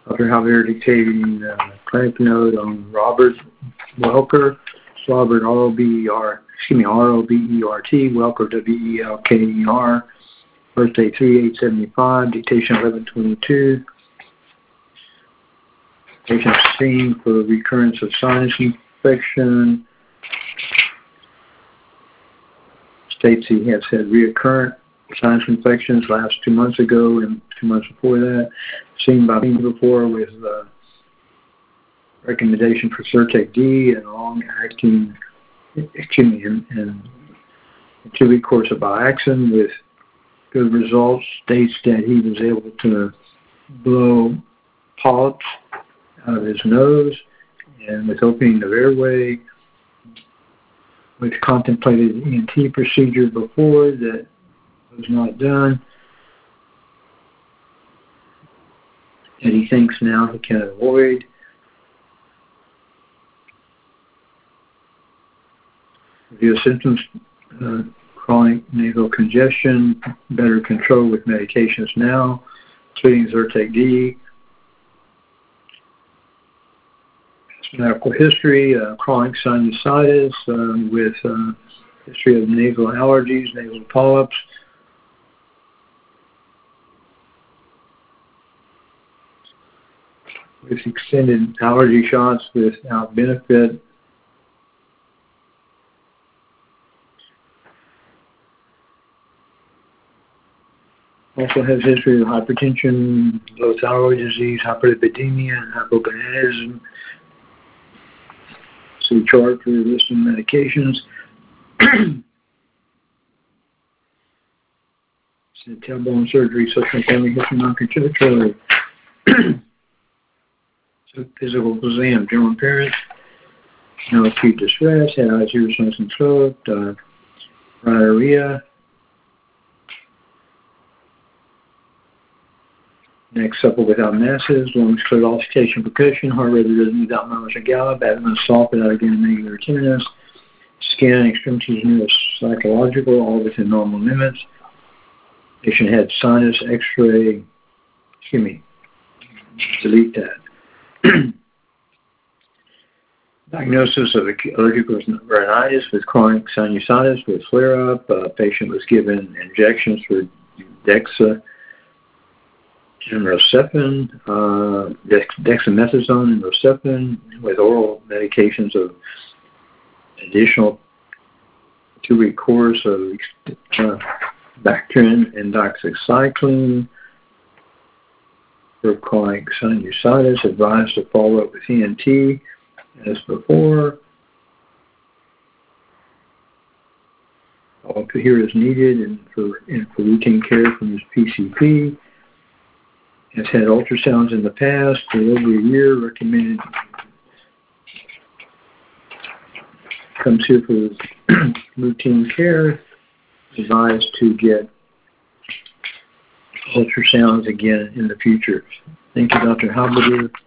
Dr. Javier dictating clinic note on Robert Welker, Robert R-O-B-E-R-T, Welker W-E-L-K-E-R, birthday 3/8/75, dictation 11/22. Patient seen for recurrence of sinus infection. States he has had recurrent sinus infections last 2 months ago and 2 months before that. Seen by me before with recommendation for Zyrtec D and long-acting, and 2-week course of Biaxin with good results. States that he was able to blow polyps out of his nose and with opening of airway, which contemplated ENT procedure before that was not done, and he thinks now he can avoid. Review symptoms, chronic nasal congestion, better control with medications now, including Zyrtec D. Medical history, chronic sinusitis with history of nasal allergies, nasal polyps. With extended allergy shots without benefit. Also has history of hypertension, low thyroid disease, hyperlipidemia, and hypogonadism. See chart for listing medications. Tailbone surgery, social and family history, non-contributory. Physical exam, general appearance, no acute distress, had eyes, ears, nose, and throat, rhinorrhea, neck supple without masses, lungs clear, auscultation, percussion, heart rate rhythm without murmurs or gallop, abdomen soft without again regular tenderness, skin and extremities neuropsychological, all within normal limits. Patient had sinus X-ray, delete that. Diagnosis of allergic rhinitis with chronic sinusitis with flare-up. Patient was given injections for dexamethasone and Rocephin with oral medications of additional 2-week course of Bactrim and doxycycline for chronic sinusitis. Advised to follow up with ENT as before. All here is needed and for routine care from his PCP. Has had ultrasounds in the past for over a year. Recommended comes here for routine care. Advised to get ultrasounds again in the future. Thank you, Dr. Halberger.